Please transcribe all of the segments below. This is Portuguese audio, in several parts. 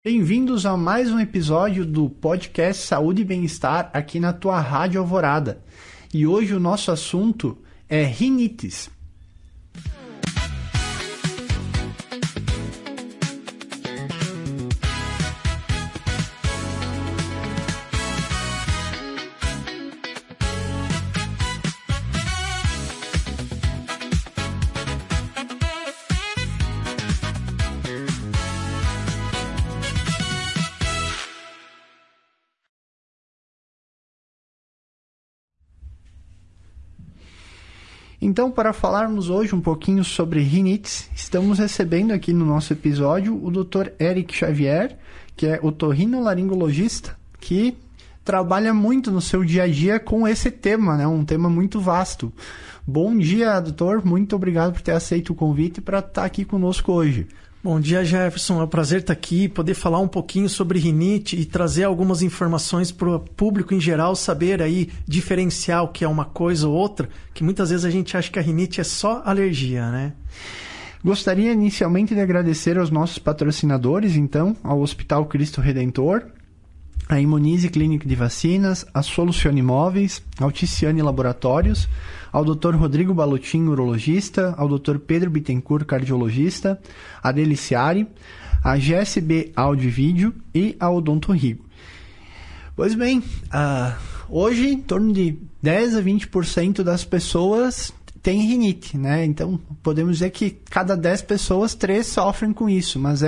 Bem-vindos a mais um episódio do podcast Saúde e Bem-Estar aqui na tua Rádio Alvorada. E hoje o nosso assunto é rinites. Então, para falarmos hoje um pouquinho sobre rinites, estamos recebendo aqui no nosso episódio o Dr. Eric Xavier, que é otorrinolaringologista, que trabalha muito no seu dia a dia com esse tema, né? Um tema muito vasto. Bom dia, doutor. Muito obrigado por ter aceito o convite para estar aqui conosco hoje. Bom dia, Jefferson. É um prazer estar aqui, poder falar um pouquinho sobre rinite e trazer algumas informações para o público em geral, saber aí diferenciar o que é uma coisa ou outra, que muitas vezes a gente acha que a rinite é só alergia, né? Gostaria inicialmente de agradecer aos nossos patrocinadores, então, ao Hospital Cristo Redentor, a Imunize Clínica de Vacinas, a Solucione Imóveis, ao Ticiane Laboratórios, ao Dr. Rodrigo Balotin, urologista, ao Dr. Pedro Bittencourt, cardiologista, a Deliciare, a GSB Áudio e Vídeo e a Odonto Rigo. Pois bem, hoje em torno de 10 a 20% das pessoas têm rinite, né? Então, podemos dizer que cada 10 pessoas, 3 sofrem com isso, mas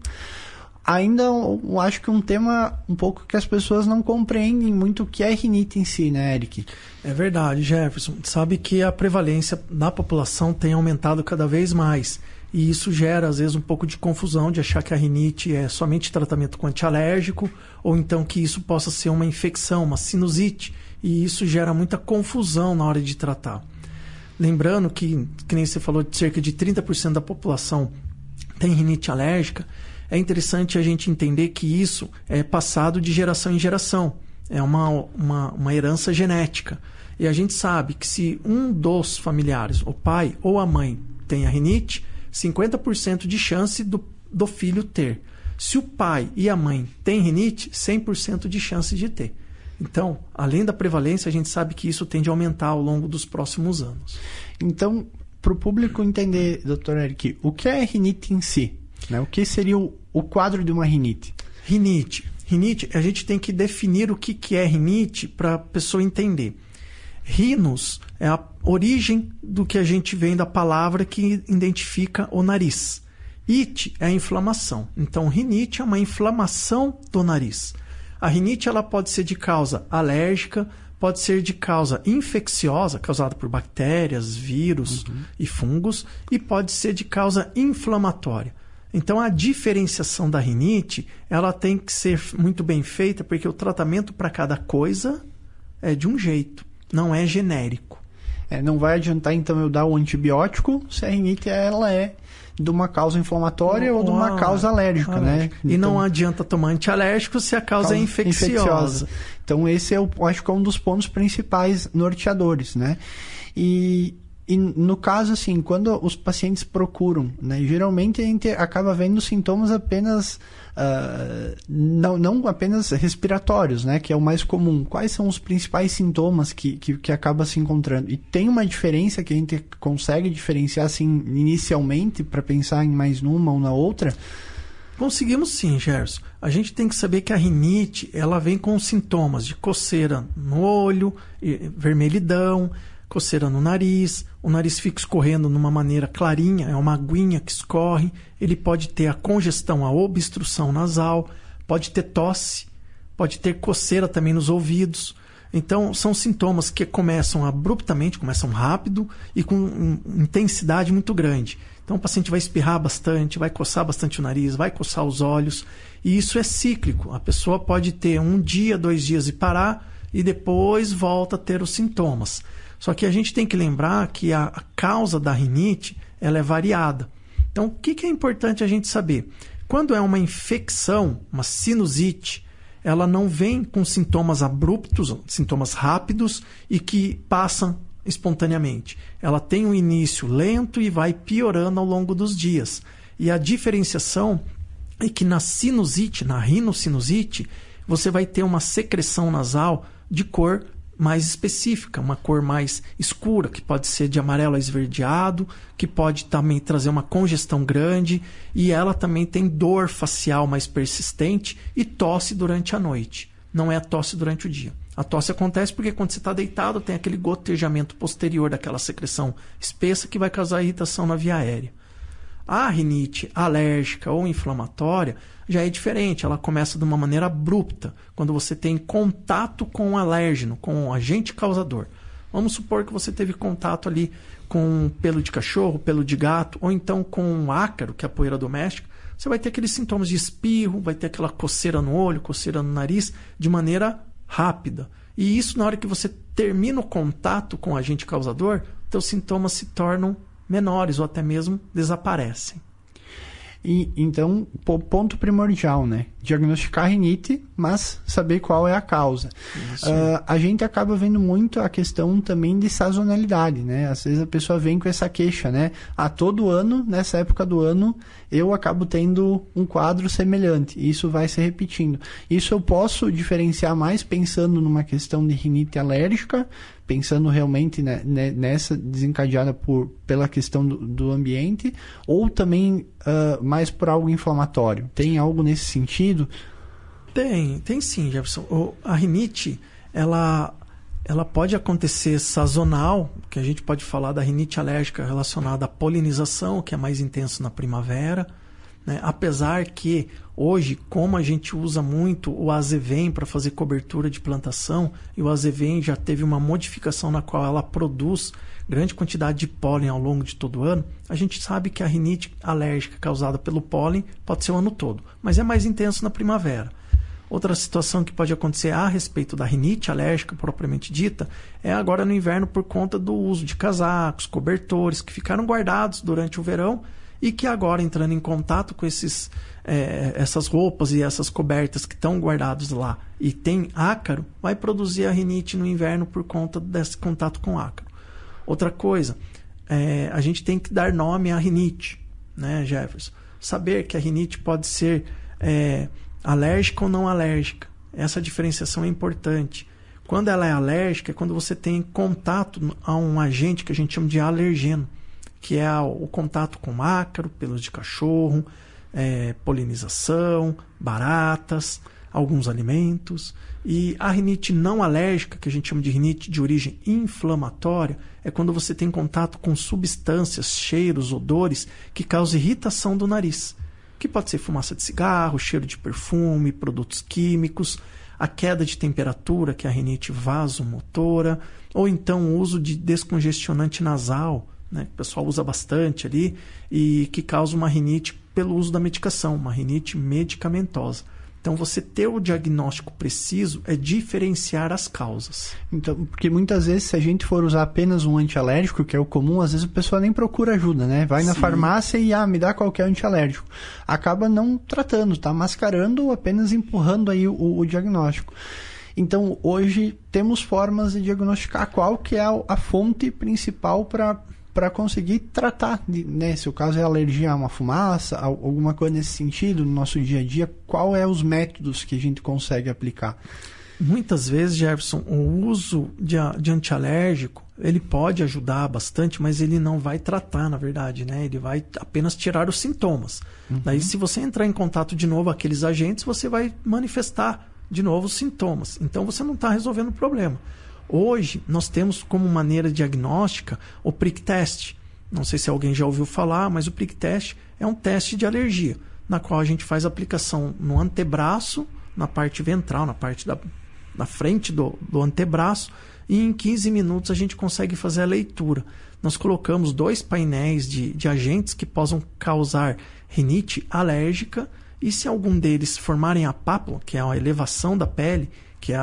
ainda eu acho que um tema um pouco que as pessoas não compreendem muito o que é rinite em si, né, Eric? É verdade, Jefferson. Sabe que a prevalência na população tem aumentado cada vez mais. E isso gera, às vezes, um pouco de confusão de achar que a rinite é somente tratamento com antialérgico, ou então que isso possa ser uma infecção, uma sinusite. E isso gera muita confusão na hora de tratar. Lembrando que nem você falou, de cerca de 30% da população tem rinite alérgica. É interessante a gente entender que isso é passado de geração em geração. É uma herança genética. E a gente sabe que se um dos familiares, o pai ou a mãe, tem a rinite, 50% de chance do filho ter. Se o pai e a mãe têm rinite, 100% de chance de ter. Então, além da prevalência, a gente sabe que isso tende a aumentar ao longo dos próximos anos. Então, para o público entender, Dr. Eric, o que é rinite em si? Né? O que seria o quadro de uma rinite? Rinite, a gente tem que definir o que é rinite para a pessoa entender. Rinos é a origem do que a gente vem da palavra que identifica o nariz. Ite é a inflamação. Então, rinite é uma inflamação do nariz. A rinite ela pode ser de causa alérgica, pode ser de causa infecciosa, causada por bactérias, vírus e fungos, e pode ser de causa inflamatória. Então, a diferenciação da rinite, ela tem que ser muito bem feita, porque o tratamento para cada coisa é de um jeito, não é genérico. Não vai adiantar, então, eu dar o antibiótico se a rinite ela é de uma causa inflamatória ou de uma causa alérgica, né? E não adianta tomar antialérgico se a causa é infecciosa. Então, esse eu acho que é um dos pontos principais norteadores, né? E no caso, assim, quando os pacientes procuram, né, geralmente a gente acaba vendo sintomas apenas, não apenas respiratórios, né, que é o mais comum. Quais são os principais sintomas que acaba se encontrando? E tem uma diferença que a gente consegue diferenciar, assim, inicialmente, para pensar em mais numa ou na outra? Conseguimos sim, Gerson. A gente tem que saber que a rinite, ela vem com sintomas de coceira no olho, vermelhidão, coceira no nariz, o nariz fica escorrendo de uma maneira clarinha, é uma aguinha que escorre, ele pode ter a congestão, a obstrução nasal, pode ter tosse, pode ter coceira também nos ouvidos. Então, são sintomas que começam abruptamente, começam rápido e com intensidade muito grande. Então, o paciente vai espirrar bastante, vai coçar bastante o nariz, vai coçar os olhos, e isso é cíclico. A pessoa pode ter 1 dia, 2 dias e parar, e depois volta a ter os sintomas. Só que a gente tem que lembrar que a causa da rinite ela é variada. Então, o que é importante a gente saber? Quando é uma infecção, uma sinusite, ela não vem com sintomas abruptos, sintomas rápidos e que passam espontaneamente. Ela tem um início lento e vai piorando ao longo dos dias. E a diferenciação e que na sinusite, na rinocinusite, você vai ter uma secreção nasal de cor mais específica, uma cor mais escura, que pode ser de amarelo a esverdeado, que pode também trazer uma congestão grande, e ela também tem dor facial mais persistente e tosse durante a noite. Não é a tosse durante o dia. A tosse acontece porque quando você está deitado tem aquele gotejamento posterior daquela secreção espessa que vai causar irritação na via aérea. A rinite alérgica ou inflamatória já é diferente, ela começa de uma maneira abrupta, quando você tem contato com o alérgeno, com o agente causador. Vamos supor que você teve contato ali com pelo de cachorro, pelo de gato, ou então com ácaro, que é a poeira doméstica. Você vai ter aqueles sintomas de espirro, vai ter aquela coceira no olho, coceira no nariz, de maneira rápida. E isso, na hora que você termina o contato com o agente causador, seus sintomas se tornam menores ou até mesmo desaparecem. E, então, ponto primordial, né? Diagnosticar a rinite, mas saber qual é a causa. A gente acaba vendo muito a questão também de sazonalidade, né? Às vezes a pessoa vem com essa queixa, né? Todo ano, nessa época do ano, eu acabo tendo um quadro semelhante. E isso vai se repetindo. Isso eu posso diferenciar mais pensando numa questão de rinite alérgica, pensando realmente nessa desencadeada pela questão do ambiente, ou também mais por algo inflamatório. Tem algo nesse sentido? Tem sim, Jefferson. A rinite, ela pode acontecer sazonal, que a gente pode falar da rinite alérgica relacionada à polinização, que é mais intenso na primavera, né? Apesar que hoje, como a gente usa muito o azevém para fazer cobertura de plantação, e o azevém já teve uma modificação na qual ela produz grande quantidade de pólen ao longo de todo o ano, a gente sabe que a rinite alérgica causada pelo pólen pode ser o ano todo, mas é mais intenso na primavera. Outra situação que pode acontecer a respeito da rinite alérgica propriamente dita é agora no inverno por conta do uso de casacos, cobertores que ficaram guardados durante o verão e que agora, entrando em contato com essas roupas e essas cobertas que estão guardados lá e tem ácaro, vai produzir a rinite no inverno por conta desse contato com ácaro. Outra coisa, a gente tem que dar nome à rinite, né, Jefferson? Saber que a rinite pode ser alérgica ou não alérgica. Essa diferenciação é importante. Quando ela é alérgica, é quando você tem contato a um agente que a gente chama de alergeno, que é o contato com ácaro, pelos de cachorro, polinização, baratas, alguns alimentos. E a rinite não alérgica, que a gente chama de rinite de origem inflamatória, é quando você tem contato com substâncias, cheiros, odores que causam irritação do nariz, que pode ser fumaça de cigarro, cheiro de perfume, produtos químicos, a queda de temperatura, que é a rinite vasomotora, ou então o uso de descongestionante nasal, né, que o pessoal usa bastante ali, e que causa uma rinite pelo uso da medicação, uma rinite medicamentosa. Então, você ter o diagnóstico preciso é diferenciar as causas. Então, porque muitas vezes, se a gente for usar apenas um antialérgico, que é o comum, às vezes a pessoa nem procura ajuda, né? Vai na farmácia e, me dá qualquer antialérgico. Acaba não tratando, tá mascarando ou apenas empurrando aí o diagnóstico. Então, hoje, temos formas de diagnosticar qual que é a fonte principal para conseguir tratar, né? Se o caso é alergia a uma fumaça, alguma coisa nesse sentido, no nosso dia a dia, qual é os métodos que a gente consegue aplicar? Muitas vezes, Jefferson, o uso de antialérgico, ele pode ajudar bastante, mas ele não vai tratar, na verdade, né? Ele vai apenas tirar os sintomas. Daí, se você entrar em contato de novo com aqueles agentes, você vai manifestar de novo os sintomas. Então, você não está resolvendo o problema. Hoje, nós temos como maneira diagnóstica o prick test. Não sei se alguém já ouviu falar, mas o prick test é um teste de alergia, na qual a gente faz a aplicação no antebraço, na parte ventral, na parte da frente do antebraço, e em 15 minutos a gente consegue fazer a leitura. Nós colocamos 2 painéis de agentes que possam causar rinite alérgica, e se algum deles formarem a pápula, que é a elevação da pele, que é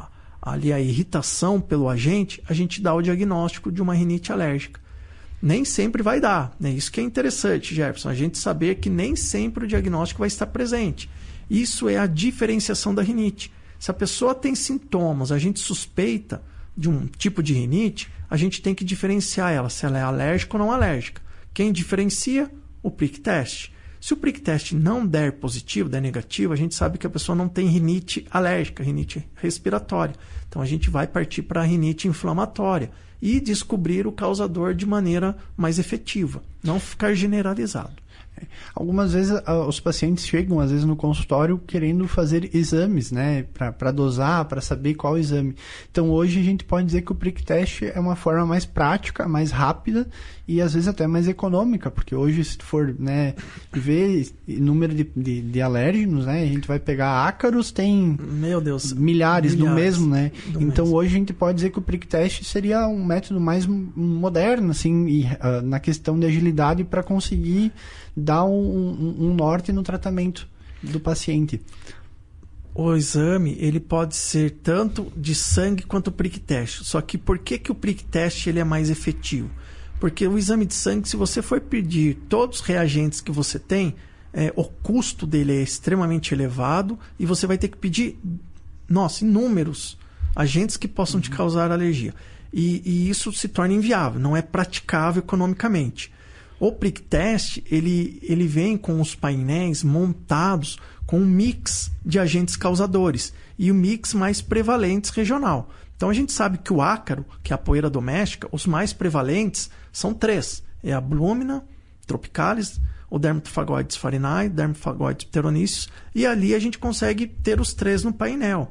ali a irritação pelo agente, a gente dá o diagnóstico de uma rinite alérgica. Nem sempre vai dar, né? Isso que é interessante, Jefferson, a gente saber que nem sempre o diagnóstico vai estar presente. Isso é a diferenciação da rinite. Se a pessoa tem sintomas, a gente suspeita de um tipo de rinite, a gente tem que diferenciar ela, se ela é alérgica ou não alérgica. Quem diferencia? O prick test. Se o prick test não der positivo, der negativo, a gente sabe que a pessoa não tem rinite alérgica, rinite respiratória. Então a gente vai partir para a rinite inflamatória e descobrir o causador de maneira mais efetiva, não ficar generalizado. Algumas vezes os pacientes chegam, às vezes, no consultório querendo fazer exames, né, para dosar, para saber qual exame. Então, hoje a gente pode dizer que o prick test é uma forma mais prática, mais rápida e, às vezes, até mais econômica, porque hoje, se for, né, ver número de alérgenos, né, a gente vai pegar ácaros, tem Meu Deus, milhares do mesmo, né? Então, mesmo. hoje a gente pode dizer que o prick test seria um método mais moderno, assim, e, na questão de agilidade para conseguir dar um norte no tratamento do paciente. O exame, ele pode ser tanto de sangue quanto o prick test. Só que por que o prick test ele é mais efetivo? Porque o exame de sangue, se você for pedir todos os reagentes que você tem, o custo dele é extremamente elevado e você vai ter que pedir, inúmeros agentes que possam te causar alergia. E isso se torna inviável, não é praticável economicamente. O prick test, ele vem com os painéis montados com um mix de agentes causadores e o mix mais prevalentes regional. Então a gente sabe que o ácaro, que é a poeira doméstica, os mais prevalentes são 3. É a Blumina tropicalis, o Dermatofagoides farinae, Dermatofagoides pteroníceos, e ali a gente consegue ter os 3 no painel.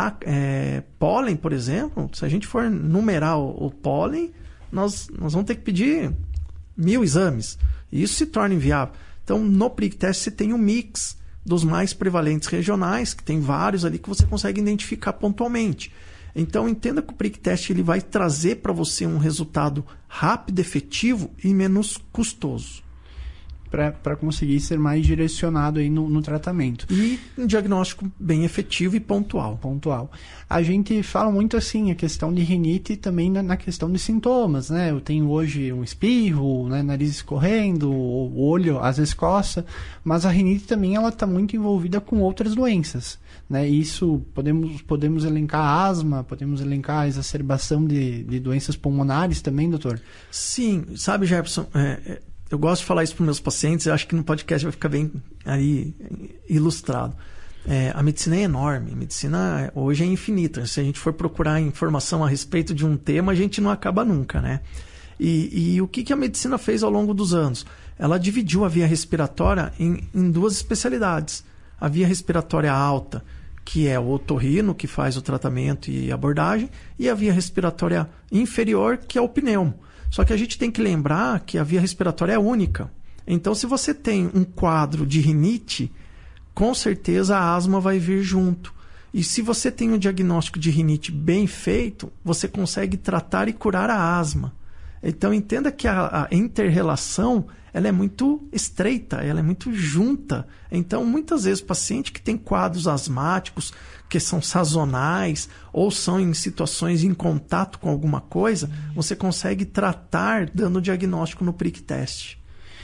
Pólen, por exemplo, se a gente for numerar o pólen, nós vamos ter que pedir 1000 exames. E isso se torna inviável. Então, no prick test, você tem um mix dos mais prevalentes regionais, que tem vários ali que você consegue identificar pontualmente. Então, entenda que o prick test ele vai trazer para você um resultado rápido, efetivo e menos custoso. Para conseguir ser mais direcionado aí no tratamento. E um diagnóstico bem efetivo e pontual. A gente fala muito assim, a questão de rinite também na questão de sintomas, né? Eu tenho hoje um espirro, né? Nariz escorrendo, o olho às vezes coça, mas a rinite também ela está muito envolvida com outras doenças, né? Isso podemos elencar asma, podemos elencar a exacerbação de doenças pulmonares também, doutor? Sim, sabe, Jefferson, eu gosto de falar isso para os meus pacientes, eu acho que no podcast vai ficar bem aí ilustrado. A medicina é enorme, a medicina hoje é infinita. Se a gente for procurar informação a respeito de um tema, a gente não acaba nunca, né? E o que a medicina fez ao longo dos anos? Ela dividiu a via respiratória em 2 especialidades. A via respiratória alta, que é o otorrino, que faz o tratamento e abordagem, e a via respiratória inferior, que é o pneumo. Só que a gente tem que lembrar que a via respiratória é única. Então, se você tem um quadro de rinite, com certeza a asma vai vir junto. E se você tem um diagnóstico de rinite bem feito, você consegue tratar e curar a asma. Então, entenda que a inter-relação ela é muito estreita, ela é muito junta. Então, muitas vezes, o paciente que tem quadros asmáticos, que são sazonais, ou são em situações em contato com alguma coisa, você consegue tratar dando diagnóstico no prick test.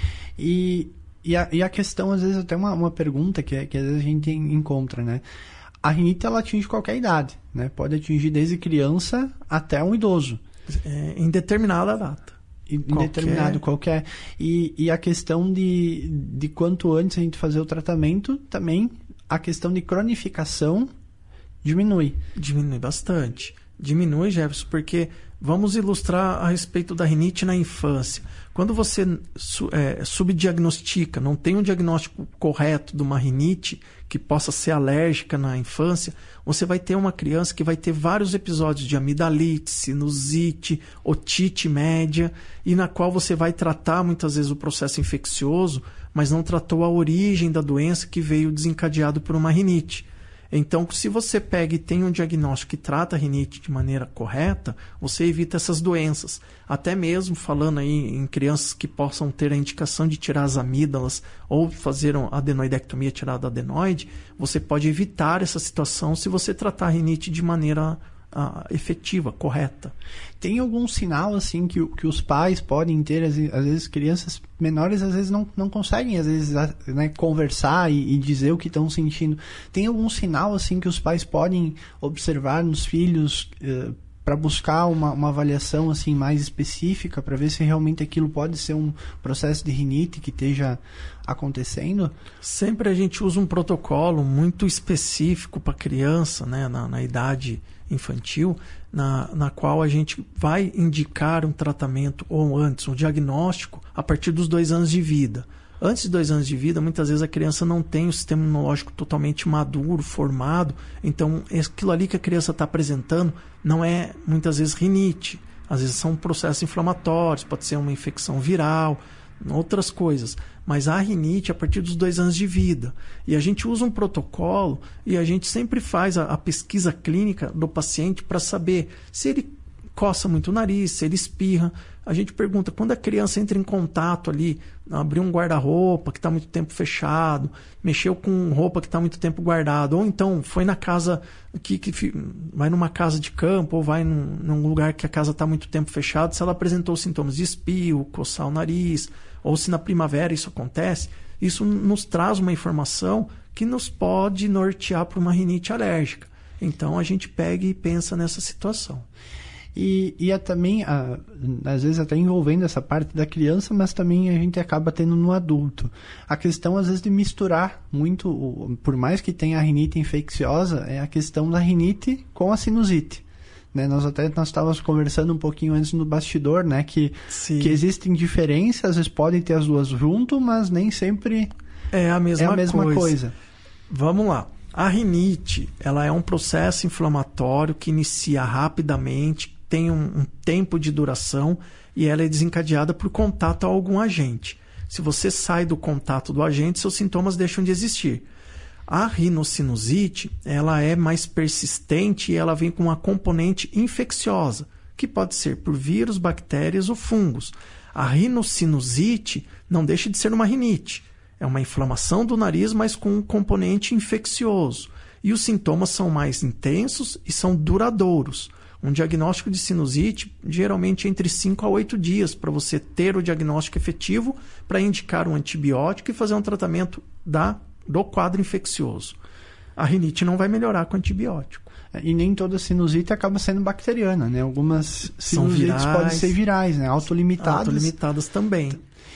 E a questão, às vezes, até uma pergunta que às vezes a gente encontra, né? A rinite, ela atinge qualquer idade, né? Pode atingir desde criança até um idoso. Em determinada data. Indeterminado, qualquer. E a questão de quanto antes a gente fazer o tratamento, também a questão de cronificação diminui. Diminui bastante. Diminui, Jefferson, porque vamos ilustrar a respeito da rinite na infância. Quando você subdiagnostica, não tem um diagnóstico correto de uma rinite que possa ser alérgica na infância, você vai ter uma criança que vai ter vários episódios de amidalite, sinusite, otite média, e na qual você vai tratar muitas vezes o processo infeccioso, mas não tratou a origem da doença que veio desencadeado por uma rinite. Então, se você pega e tem um diagnóstico que trata a rinite de maneira correta, você evita essas doenças. Até mesmo falando aí em crianças que possam ter a indicação de tirar as amígdalas ou fazer uma adenoidectomia, tirar da adenoide, você pode evitar essa situação se você tratar a rinite de maneira efetiva, correta. Tem algum sinal assim que os pais podem ter, às vezes crianças menores às vezes não conseguem às vezes, né, conversar e dizer o que estão sentindo. Tem algum sinal assim que os pais podem observar nos filhos para buscar uma avaliação assim mais específica para ver se realmente aquilo pode ser um processo de rinite que esteja acontecendo? Sempre a gente usa um protocolo muito específico para criança, né, na idade infantil, na qual a gente vai indicar um tratamento ou antes, um diagnóstico a partir dos 2 anos de vida. Antes de 2 anos de vida, muitas vezes a criança não tem o sistema imunológico totalmente maduro, formado. Então, aquilo ali que a criança está apresentando não é, muitas vezes, rinite. Às vezes são processos inflamatórios, pode ser uma infecção viral, outras coisas. Mas a rinite é a partir dos 2 anos de vida. E a gente usa um protocolo e a gente sempre faz a pesquisa clínica do paciente para saber se ele coça muito o nariz, se ele espirra. A gente pergunta, quando a criança entra em contato ali, abriu um guarda-roupa que está muito tempo fechado, mexeu com roupa que está muito tempo guardado, ou então foi na casa, vai numa casa de campo, ou vai num lugar que a casa está muito tempo fechada, se ela apresentou sintomas de espirro, coçar o nariz, ou se na primavera isso acontece, isso nos traz uma informação que nos pode nortear para uma rinite alérgica. Então a gente pega e pensa nessa situação. E também, às vezes até envolvendo essa parte da criança, mas também a gente acaba tendo no adulto. A questão, às vezes, de misturar muito, por mais que tenha a rinite infecciosa, é a questão da rinite com a sinusite. Né? Nós estávamos conversando um pouquinho antes no bastidor, né? Que existem diferenças, às vezes podem ter as duas junto, mas nem sempre é a mesma coisa. Vamos lá. A rinite, ela é um processo inflamatório que inicia rapidamente, tem um tempo de duração e ela é desencadeada por contato a algum agente. Se você sai do contato do agente, seus sintomas deixam de existir. A rinocinusite, ela é mais persistente e ela vem com uma componente infecciosa, que pode ser por vírus, bactérias ou fungos. A rinocinusite não deixa de ser uma rinite. É uma inflamação do nariz, mas com um componente infeccioso. E os sintomas são mais intensos e são duradouros. Um diagnóstico de sinusite, geralmente entre 5 a 8 dias, para você ter o diagnóstico efetivo, para indicar um antibiótico e fazer um tratamento do quadro infeccioso. A rinite não vai melhorar com antibiótico. E nem toda sinusite acaba sendo bacteriana, né? Algumas sinusites podem ser virais, né? Autolimitadas. Autolimitadas também.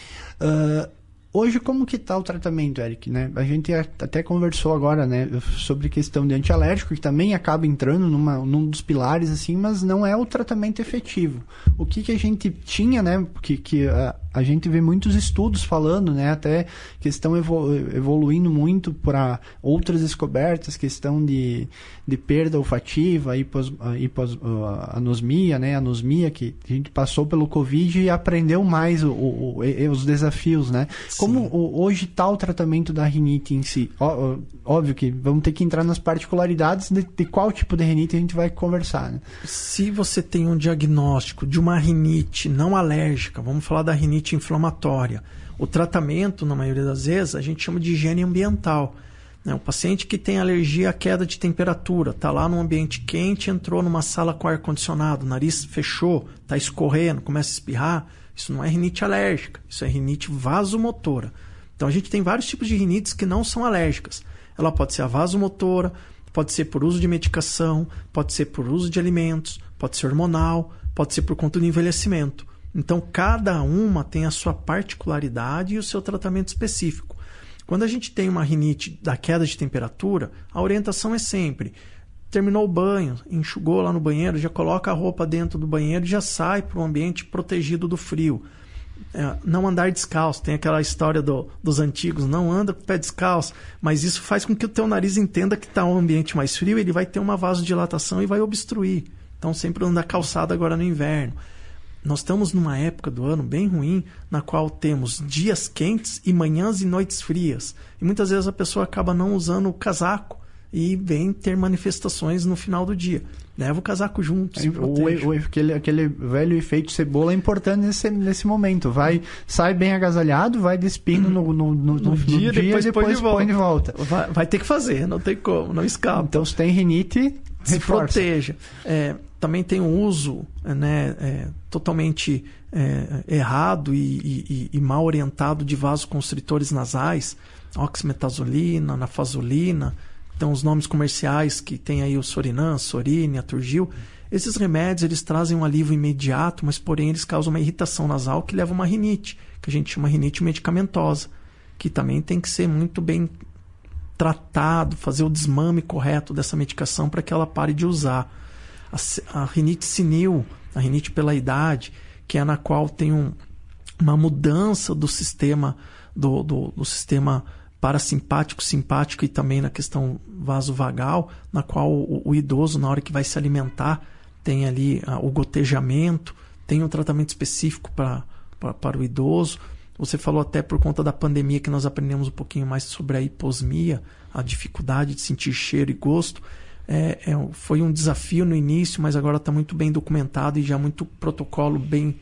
Hoje, como que está o tratamento, Eric? Né? A gente até conversou agora, né, sobre questão de antialérgico, que também acaba entrando num dos pilares, assim, mas não é o tratamento efetivo. O que a gente tinha, né, que a gente vê muitos estudos falando, né, até que estão evoluindo muito para outras descobertas, questão de perda olfativa, anosmia, né, anosmia, que a gente passou pelo Covid e aprendeu mais os desafios, né? Sim. Como hoje está o tratamento da rinite em si? Óbvio que vamos ter que entrar nas particularidades de qual tipo de rinite a gente vai conversar, né? Se você tem um diagnóstico de uma rinite não alérgica, vamos falar da rinite inflamatória, o tratamento, na maioria das vezes, a gente chama de higiene ambiental. O paciente que tem alergia à queda de temperatura, está lá num ambiente quente, entrou numa sala com ar-condicionado, o nariz fechou, está escorrendo, começa a espirrar, isso não é rinite alérgica, isso é rinite vasomotora. Então a gente tem vários tipos de rinites que não são alérgicas. Ela pode ser a vasomotora, pode ser por uso de medicação, pode ser por uso de alimentos, pode ser hormonal, pode ser por conta do envelhecimento. Então cada uma tem a sua particularidade e o seu tratamento específico. Quando a gente tem uma rinite da queda de temperatura, a orientação é sempre: terminou o banho, enxugou lá no banheiro, já coloca a roupa dentro do banheiro e já sai para o ambiente protegido do frio. Não andar descalço, tem aquela história dos antigos, não anda com o pé descalço, mas isso faz com que o teu nariz entenda que está um ambiente mais frio, ele vai ter uma vasodilatação e vai obstruir. Então sempre anda calçado agora no inverno. Nós estamos numa época do ano bem ruim, na qual temos dias quentes e manhãs e noites frias. E muitas vezes a pessoa acaba não usando o casaco e vem ter manifestações no final do dia. Leva o casaco junto, se protege. Aquele velho efeito cebola é importante nesse momento. Sai bem agasalhado, vai despindo no dia, depois põe de volta. Vai ter que fazer, não tem como, não escapa. Então, se tem rinite, se proteja. Também tem um uso totalmente errado e mal orientado de vasoconstritores nasais, oxametazolina, nafazolina, estão os nomes comerciais, que tem aí o Sorinan, Sorine, Aturgil. Esses remédios, eles trazem um alívio imediato, mas porém eles causam uma irritação nasal que leva a uma rinite, que a gente chama rinite medicamentosa, que também tem que ser muito bem tratado, fazer o desmame correto dessa medicação para que ela pare de usar. A rinite senil, a rinite pela idade, que é na qual tem uma mudança do sistema do sistema parasimpático, simpático e também na questão vasovagal, na qual o idoso, na hora que vai se alimentar, tem ali o gotejamento, tem um tratamento específico para o idoso. Você falou até por conta da pandemia que nós aprendemos um pouquinho mais sobre a hiposmia, a dificuldade de sentir cheiro e gosto. Foi um desafio no início, mas agora está muito bem documentado e já muito protocolo bem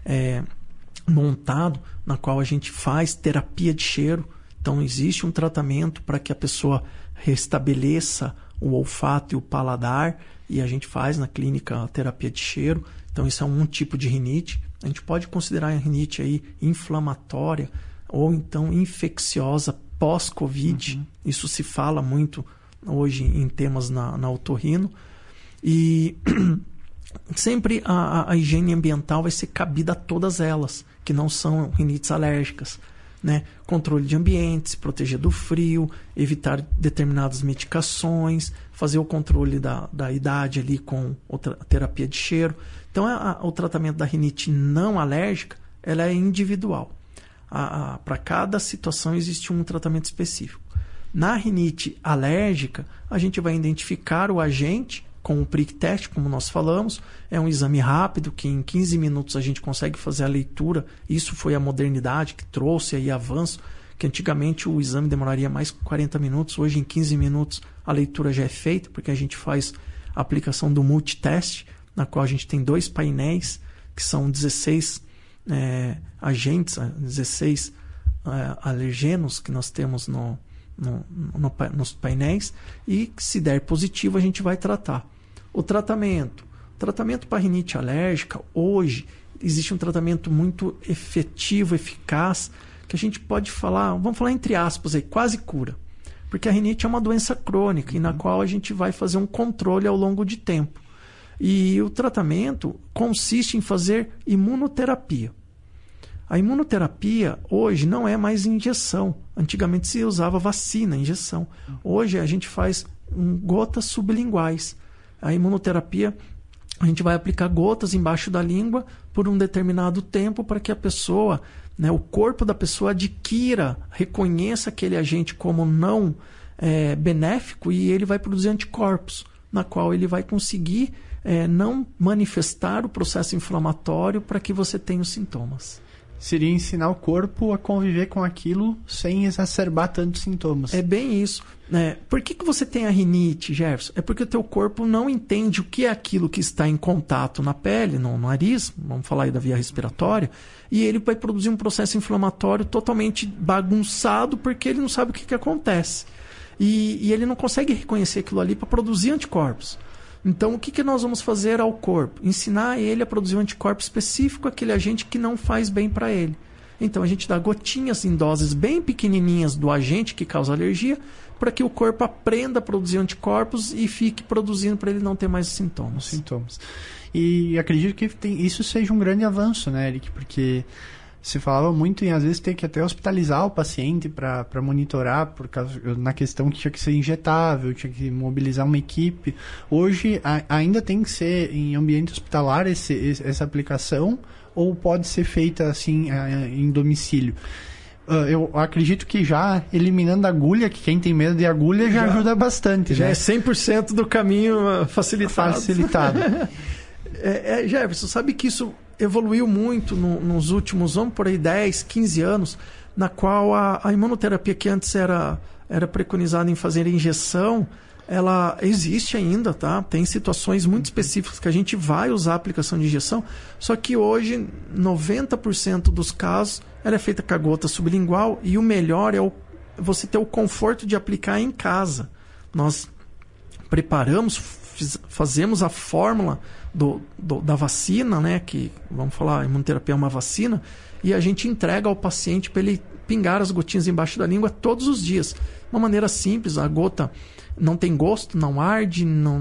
montado, na qual a gente faz terapia de cheiro. Então existe um tratamento para que a pessoa restabeleça o olfato e o paladar, e a gente faz na clínica a terapia de cheiro. Então isso é um tipo de rinite. A gente pode considerar a rinite aí inflamatória ou então infecciosa pós-Covid. Isso se fala muito hoje em temas na otorrino. E sempre a higiene ambiental vai ser cabida a todas elas, que não são rinites alérgicas. Né? Controle de ambiente, se proteger do frio, evitar determinadas medicações, fazer o controle da idade ali com a terapia de cheiro. Então, o tratamento da rinite não alérgica, ela é individual. Para cada situação existe um tratamento específico. Na rinite alérgica, a gente vai identificar o agente com o prick test, como nós falamos. É um exame rápido que em 15 minutos a gente consegue fazer a leitura. Isso foi a modernidade que trouxe aí avanço, que antigamente o exame demoraria mais 40 minutos. Hoje em 15 minutos a leitura já é feita, porque a gente faz a aplicação do multitest, na qual a gente tem 2 painéis, que são 16 agentes, 16 alergenos que nós temos nos painéis, e se der positivo a gente vai tratar. O tratamento para rinite alérgica, hoje existe um tratamento muito efetivo, eficaz, que a gente pode falar, vamos falar entre aspas aí, quase cura. Porque a rinite é uma doença crônica e na qual a gente vai fazer um controle ao longo de tempo. E o tratamento consiste em fazer imunoterapia. A imunoterapia hoje não é mais injeção. Antigamente se usava vacina, injeção. Hoje a gente faz gotas sublinguais. A imunoterapia, a gente vai aplicar gotas embaixo da língua por um determinado tempo para que a pessoa, o corpo da pessoa adquira, reconheça aquele agente como não benéfico e ele vai produzir anticorpos, na qual ele vai conseguir não manifestar o processo inflamatório para que você tenha os sintomas. Seria ensinar o corpo a conviver com aquilo sem exacerbar tantos sintomas. É bem isso. Por que você tem a rinite, Jefferson? É porque o teu corpo não entende o que é aquilo que está em contato na pele, no nariz, vamos falar aí da via respiratória, e ele vai produzir um processo inflamatório totalmente bagunçado porque ele não sabe o que acontece. E ele não consegue reconhecer aquilo ali para produzir anticorpos. Então, o que nós vamos fazer ao corpo? Ensinar ele a produzir um anticorpo específico, aquele agente que não faz bem para ele. Então, a gente dá gotinhas em doses bem pequenininhas do agente que causa alergia, para que o corpo aprenda a produzir anticorpos e fique produzindo para ele não ter mais sintomas. E acredito que isso seja um grande avanço, né, Eric? Porque se falava muito em, às vezes, ter que até hospitalizar o paciente para monitorar, na questão que tinha que ser injetável, tinha que mobilizar uma equipe. Hoje, ainda tem que ser em ambiente hospitalar essa aplicação, ou pode ser feita assim em domicílio? Eu acredito que já eliminando a agulha, que quem tem medo de agulha já ajuda bastante. Já né? É 100% do caminho facilitado. Jefferson, sabe que isso evoluiu muito nos últimos, vamos por aí, 10, 15 anos, na qual a imunoterapia que antes era preconizada em fazer injeção, ela existe ainda, tá? Tem situações muito específicas que a gente vai usar a aplicação de injeção, só que hoje 90% dos casos ela é feita com a gota sublingual, e o melhor é você ter o conforto de aplicar em casa. Nós preparamos, fazemos a fórmula da vacina, né? Que, vamos falar, a imunoterapia é uma vacina, e a gente entrega ao paciente para ele pingar as gotinhas embaixo da língua todos os dias. Uma maneira simples, a gota não tem gosto, não arde,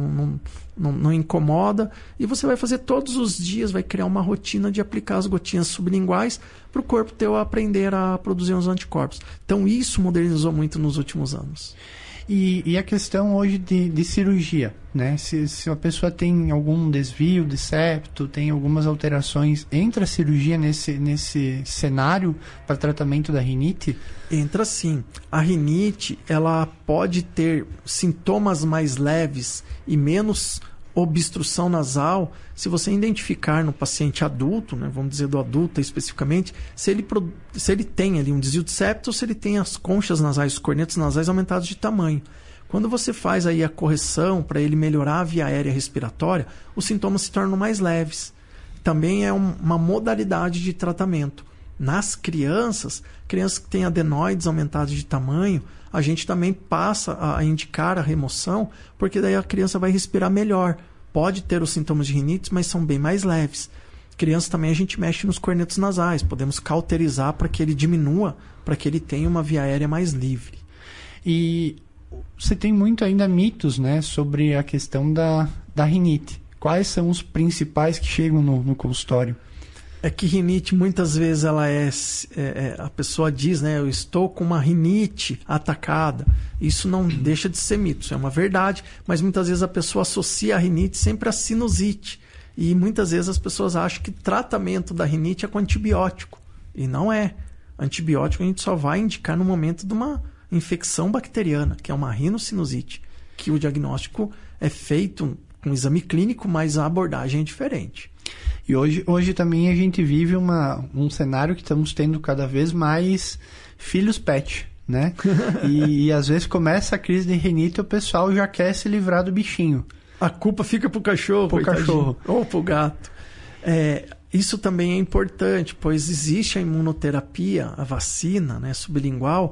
não incomoda, e você vai fazer todos os dias, vai criar uma rotina de aplicar as gotinhas sublinguais para o corpo teu aprender a produzir os anticorpos. Então isso modernizou muito nos últimos anos. E a questão hoje de cirurgia, né? Se a pessoa tem algum desvio de septo, tem algumas alterações, entra a cirurgia nesse cenário para tratamento da rinite? Entra sim. A rinite, ela pode ter sintomas mais leves e menos obstrução nasal se você identificar no paciente adulto, né, vamos dizer do adulto especificamente, se ele tem ali um desvio de septo ou se ele tem as conchas nasais, os cornetos nasais aumentados de tamanho. Quando você faz aí a correção para ele melhorar a via aérea respiratória, os sintomas se tornam mais leves. Também é uma modalidade de tratamento. Nas crianças que têm adenoides aumentados de tamanho, a gente também passa a indicar a remoção, porque daí a criança vai respirar melhor. Pode ter os sintomas de rinite, mas são bem mais leves. Criança também a gente mexe nos cornetos nasais, podemos cauterizar para que ele diminua, para que ele tenha uma via aérea mais livre. E você tem muito ainda mitos, né, sobre a questão da rinite. Quais são os principais que chegam no consultório? É que rinite muitas vezes ela a pessoa diz, né, eu estou com uma rinite atacada. Isso não deixa de ser mito, isso é uma verdade, mas muitas vezes a pessoa associa a rinite sempre à sinusite. E muitas vezes as pessoas acham que tratamento da rinite é com antibiótico. E não é. Antibiótico a gente só vai indicar no momento de uma infecção bacteriana, que é uma rinocinusite, que o diagnóstico é feito com exame clínico, mas a abordagem é diferente. E hoje também a gente vive um cenário que estamos tendo cada vez mais filhos pet, né? E às vezes começa a crise de rinite e o pessoal já quer se livrar do bichinho. A culpa fica pro cachorro. Pro cachorro. Ou pro gato. Isso também é importante, pois existe a imunoterapia, a vacina, né, sublingual,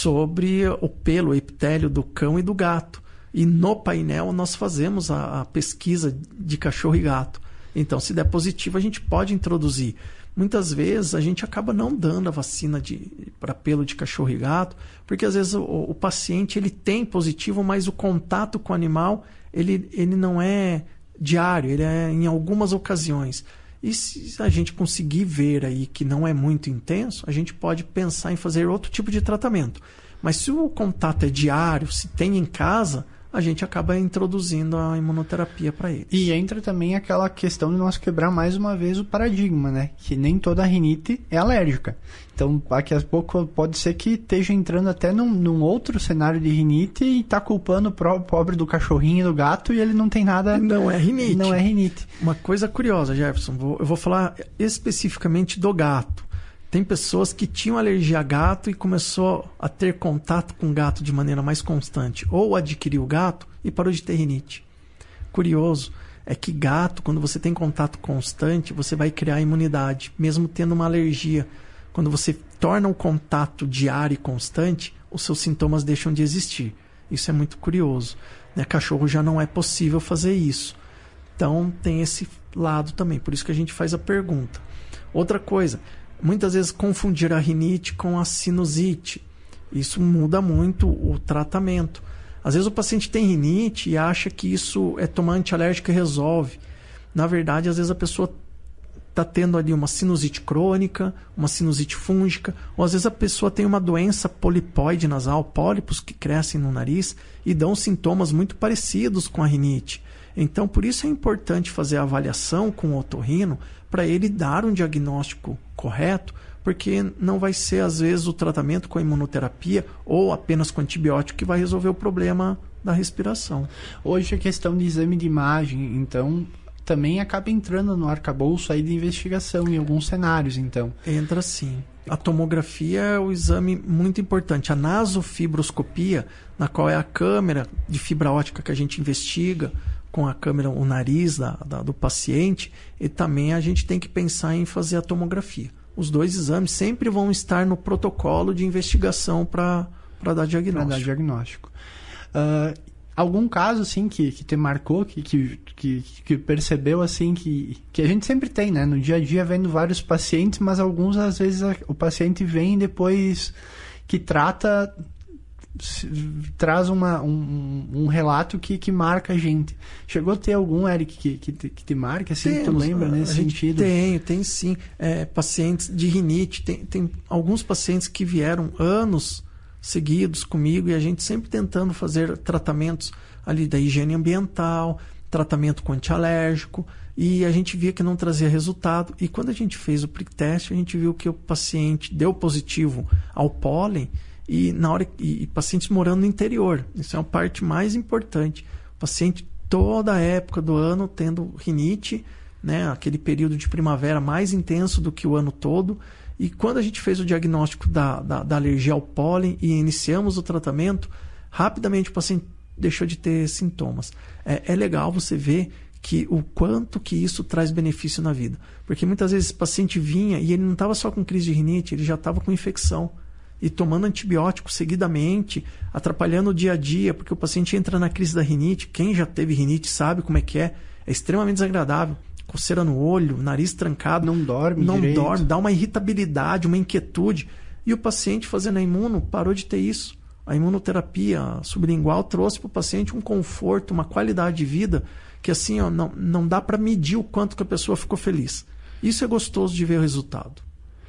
sobre o pelo, o epitélio do cão e do gato. E no painel nós fazemos a pesquisa de cachorro e gato. Então, se der positivo, a gente pode introduzir. Muitas vezes a gente acaba não dando a vacina para pelo de cachorro e gato, porque às vezes o paciente ele tem positivo, mas o contato com o animal ele não é diário, ele é em algumas ocasiões. E se a gente conseguir ver aí que não é muito intenso, a gente pode pensar em fazer outro tipo de tratamento. Mas se o contato é diário, se tem em casa, a gente acaba introduzindo a imunoterapia para eles. E entra também aquela questão de nós quebrar mais uma vez o paradigma, né? Que nem toda rinite é alérgica. Então, daqui a pouco pode ser que esteja entrando até num outro cenário de rinite e está culpando o pobre do cachorrinho e do gato e ele não tem nada... Não é rinite. Não é rinite. Uma coisa curiosa, Jefferson, eu vou falar especificamente do gato. Tem pessoas que tinham alergia a gato e começou a ter contato com gato de maneira mais constante. Ou adquiriu o gato e parou de ter rinite. Curioso é que gato, quando você tem contato constante, você vai criar imunidade, mesmo tendo uma alergia. Quando você torna um contato diário e constante, os seus sintomas deixam de existir. Isso é muito curioso. Né? Cachorro já não é possível fazer isso. Então tem esse lado também. Por isso que a gente faz a pergunta. Outra coisa... Muitas vezes confundir a rinite com a sinusite. Isso muda muito o tratamento. Às vezes o paciente tem rinite e acha que isso é tomar antialérgico e resolve. Na verdade, às vezes a pessoa está tendo ali uma sinusite crônica, uma sinusite fúngica, ou às vezes a pessoa tem uma doença polipoide nasal, pólipos que crescem no nariz e dão sintomas muito parecidos com a rinite. Então, por isso é importante fazer a avaliação com o otorrino para ele dar um diagnóstico correto, porque não vai ser, às vezes, o tratamento com a imunoterapia ou apenas com antibiótico que vai resolver o problema da respiração. Hoje a questão de exame de imagem, então, também acaba entrando no arcabouço aí de investigação em alguns cenários, então. Entra sim. A tomografia é o exame muito importante. A nasofibroscopia, na qual é a câmera de fibra óptica que a gente investiga, com a câmera, o nariz do paciente, e também a gente tem que pensar em fazer a tomografia. Os dois exames sempre vão estar no protocolo de investigação para dar diagnóstico. Algum caso, assim, que te marcou, que percebeu, assim, que a gente sempre tem, né? No dia a dia, vendo vários pacientes, mas alguns, às vezes, o paciente vem e depois que trata, traz um relato que marca a gente. Chegou a ter algum, Eric, que te marca, assim, que tu lembra nesse sentido? Tem sim. Pacientes de rinite, tem alguns pacientes que vieram anos seguidos comigo e a gente sempre tentando fazer tratamentos ali da higiene ambiental, tratamento com antialérgico, e a gente via que não trazia resultado. E quando a gente fez o prick test, a gente viu que o paciente deu positivo ao pólen e pacientes morando no interior. Isso é a parte mais importante. O paciente toda a época do ano tendo rinite, né, aquele período de primavera mais intenso do que o ano todo. E quando a gente fez o diagnóstico da alergia ao pólen e iniciamos o tratamento, rapidamente o paciente deixou de ter sintomas. É legal você ver o quanto que isso traz benefício na vida. Porque muitas vezes esse paciente vinha e ele não estava só com crise de rinite, ele já estava com infecção. E tomando antibiótico seguidamente, atrapalhando o dia a dia, porque o paciente entra na crise da rinite. Quem já teve rinite sabe como é que é. É extremamente desagradável. Coceira no olho, nariz trancado. Não dorme direito. Dá uma irritabilidade, uma inquietude. E o paciente fazendo a imuno parou de ter isso. A imunoterapia sublingual trouxe para o paciente um conforto, uma qualidade de vida que assim, ó, não dá para medir o quanto que a pessoa ficou feliz. Isso é gostoso de ver o resultado.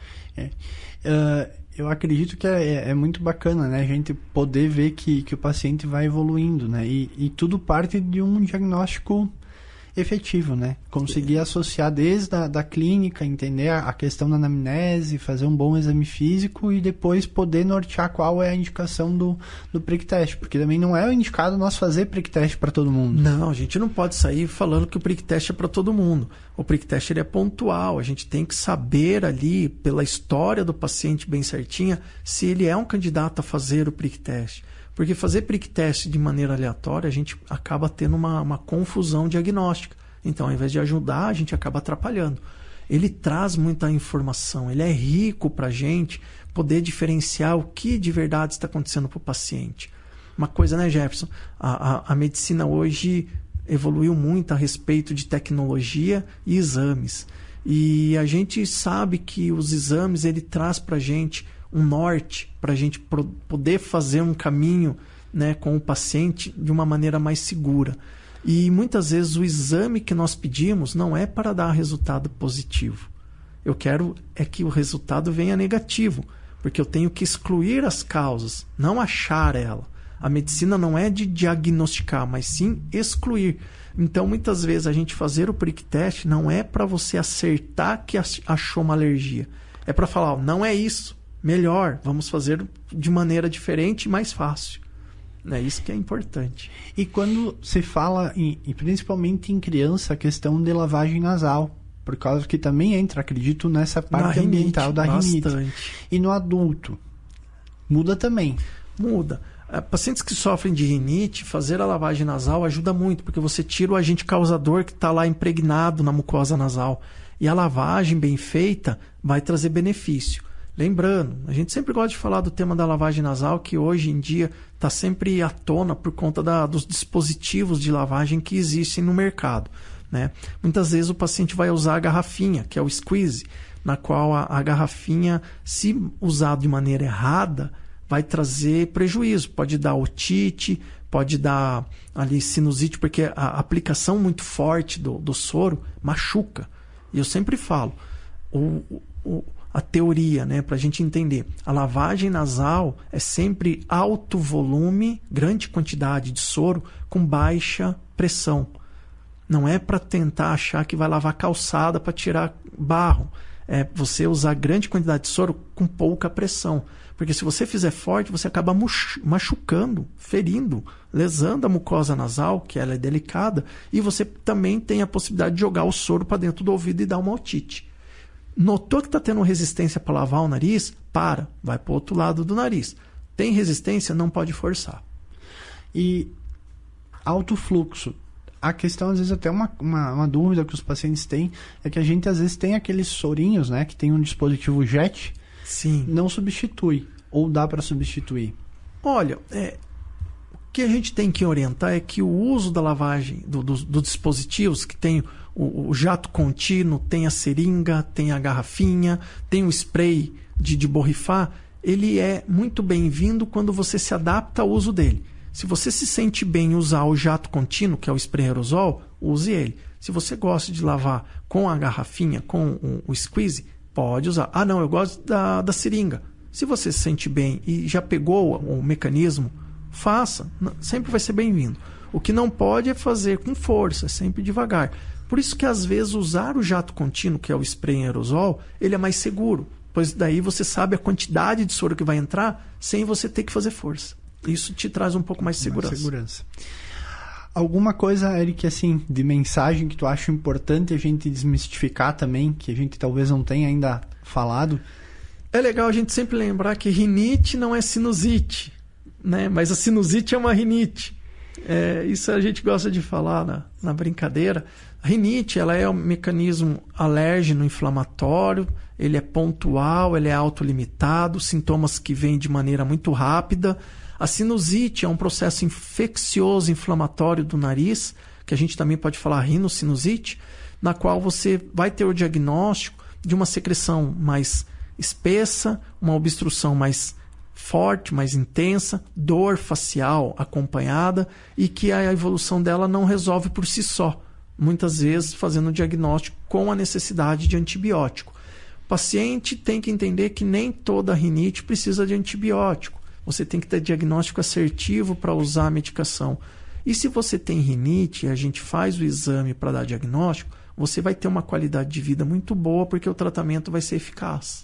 Eu acredito que é muito bacana, né? A gente poder ver que o paciente vai evoluindo, né? E tudo parte de um diagnóstico efetivo, né? Conseguir associar desde da clínica, entender a questão da anamnese, fazer um bom exame físico e depois poder nortear qual é a indicação do prick test, porque também não é o indicado nós fazer prick test para todo mundo. Não, a gente não pode sair falando que o prick test é para todo mundo. O prick test ele é pontual, a gente tem que saber ali, pela história do paciente bem certinha, se ele é um candidato a fazer o prick test. Porque fazer prick test de maneira aleatória, a gente acaba tendo uma confusão diagnóstica. Então, ao invés de ajudar, a gente acaba atrapalhando. Ele traz muita informação, ele é rico para a gente poder diferenciar o que de verdade está acontecendo para o paciente. Uma coisa, né, Jefferson? A medicina hoje evoluiu muito a respeito de tecnologia e exames. E a gente sabe que os exames, ele traz para a gente um norte para a gente poder fazer um caminho, né, com o paciente de uma maneira mais segura. E muitas vezes o exame que nós pedimos não é para dar resultado positivo. Eu quero que o resultado venha negativo, porque eu tenho que excluir as causas, não achar ela. A medicina não é de diagnosticar, mas sim excluir. Então, muitas vezes, a gente fazer o prick test não é para você acertar que achou uma alergia. É para falar, não é isso. Melhor, vamos fazer de maneira diferente e mais fácil. É isso que é importante. E quando se fala, principalmente em criança, a questão de lavagem nasal, por causa que também entra, acredito, nessa parte ambiental da rinite. E no adulto, muda também? Muda. Pacientes que sofrem de rinite, fazer a lavagem nasal ajuda muito, porque você tira o agente causador que está lá impregnado na mucosa nasal. E a lavagem bem feita vai trazer benefício. Lembrando, a gente sempre gosta de falar do tema da lavagem nasal, que hoje em dia está sempre à tona por conta dos dispositivos de lavagem que existem no mercado, né? Muitas vezes o paciente vai usar a garrafinha, que é o squeeze, na qual a garrafinha, se usada de maneira errada, vai trazer prejuízo. Pode dar otite, pode dar ali sinusite, porque a aplicação muito forte do soro machuca. E eu sempre falo, a teoria, né, para a gente entender. A lavagem nasal é sempre alto volume, grande quantidade de soro com baixa pressão. Não é para tentar achar que vai lavar calçada para tirar barro. É você usar grande quantidade de soro com pouca pressão. Porque se você fizer forte, você acaba machucando, ferindo, lesando a mucosa nasal, que ela é delicada, e você também tem a possibilidade de jogar o soro para dentro do ouvido e dar uma otite. Notou que está tendo resistência para lavar o nariz? Vai para o outro lado do nariz. Tem resistência? Não pode forçar. E alto fluxo. A questão, às vezes, até uma dúvida que os pacientes têm, é que a gente, às vezes, tem aqueles sorinhos, né, que tem um dispositivo JET. Sim. Não substitui. Ou dá para substituir? Olha, o que a gente tem que orientar é que o uso da lavagem dos dispositivos, que tem o jato contínuo, tem a seringa, tem a garrafinha, tem o spray de borrifar, ele é muito bem-vindo quando você se adapta ao uso dele. Se você se sente bem em usar o jato contínuo, que é o spray aerosol, use ele. Se você gosta de lavar com a garrafinha, com o squeeze, pode usar. Ah, não, eu gosto da seringa. Se você se sente bem e já pegou o mecanismo, faça. Sempre vai ser bem-vindo. O que não pode é fazer com força, sempre devagar. Por isso que, às vezes, usar o jato contínuo, que é o spray em aerosol, ele é mais seguro. Pois daí você sabe a quantidade de soro que vai entrar sem você ter que fazer força. Isso te traz um pouco mais de segurança. Alguma coisa, Eric, assim, de mensagem que tu acha importante a gente desmistificar também, que a gente talvez não tenha ainda falado? É legal a gente sempre lembrar que rinite não é sinusite, né? Mas a sinusite é uma rinite. Isso a gente gosta de falar na brincadeira. A rinite, ela é um mecanismo alérgeno inflamatório, ele é pontual, ele é autolimitado, sintomas que vêm de maneira muito rápida. A sinusite é um processo infeccioso inflamatório do nariz, que a gente também pode falar rinocinusite, na qual você vai ter o diagnóstico de uma secreção mais espessa, uma obstrução mais forte, mais intensa, dor facial acompanhada e que a evolução dela não resolve por si só, muitas vezes fazendo o diagnóstico com a necessidade de antibiótico. O paciente tem que entender que nem toda rinite precisa de antibiótico. Você tem que ter diagnóstico assertivo para usar a medicação. E se você tem rinite e a gente faz o exame para dar diagnóstico, você vai ter uma qualidade de vida muito boa porque o tratamento vai ser eficaz.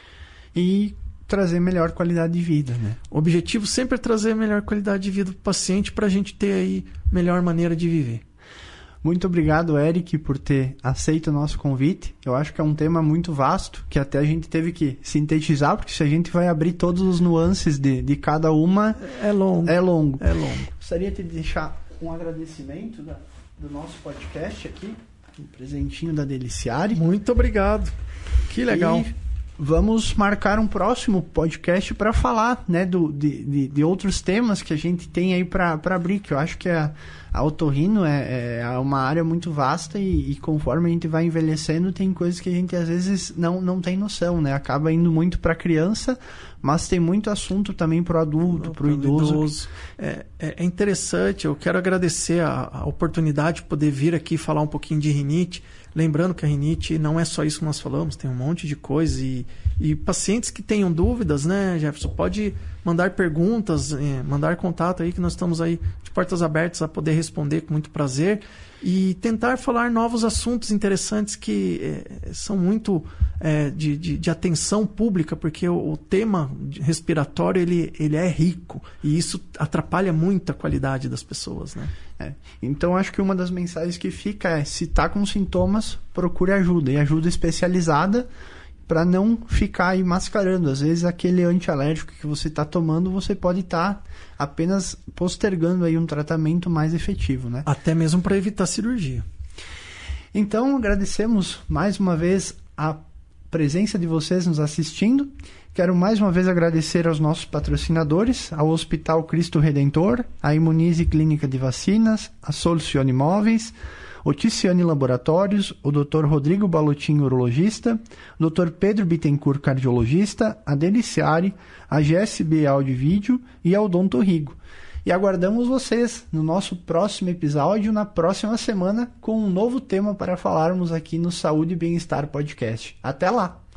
E trazer melhor qualidade de vida, né? O objetivo sempre é trazer melhor qualidade de vida para o paciente para a gente ter aí melhor maneira de viver. Muito obrigado, Eric, por ter aceito o nosso convite. Eu acho que é um tema muito vasto, que até a gente teve que sintetizar, porque se a gente vai abrir todos os nuances de cada uma... É longo. Gostaria de deixar um agradecimento do nosso podcast aqui, um presentinho da Deliciare. Muito obrigado. Que legal. E vamos marcar um próximo podcast para falar, né, de outros temas que a gente tem aí para abrir, que eu acho que a otorrino é uma área muito vasta e conforme a gente vai envelhecendo, tem coisas que a gente às vezes não tem noção, né? Acaba indo muito para criança, mas tem muito assunto também para o adulto, para o idoso. É interessante, eu quero agradecer a oportunidade de poder vir aqui falar um pouquinho de rinite. Lembrando que a rinite não é só isso que nós falamos, tem um monte de coisa e pacientes que tenham dúvidas, né, Jefferson, pode mandar perguntas, mandar contato aí que nós estamos aí de portas abertas a poder responder com muito prazer e tentar falar novos assuntos interessantes que são muito de atenção pública, porque o tema respiratório ele é rico e isso atrapalha muito a qualidade das pessoas, né? Então acho que uma das mensagens que fica é: se está com sintomas, procure ajuda, e ajuda especializada, para não ficar aí mascarando. Às vezes aquele antialérgico que você está tomando, você pode estar apenas postergando aí um tratamento mais efetivo, né? Até mesmo para evitar cirurgia. Então agradecemos mais uma vez a presença de vocês nos assistindo. Quero mais uma vez agradecer aos nossos patrocinadores, ao Hospital Cristo Redentor, a Imunize Clínica de Vacinas, a Solucione Móveis, o Ticiane Laboratórios, o Dr. Rodrigo Balotin, urologista, o Dr. Pedro Bittencourt, cardiologista, a Deliciare, a GSB Áudio e Vídeo e a Odonto Rigo. E aguardamos vocês no nosso próximo episódio, na próxima semana, com um novo tema para falarmos aqui no Saúde e Bem-Estar Podcast. Até lá!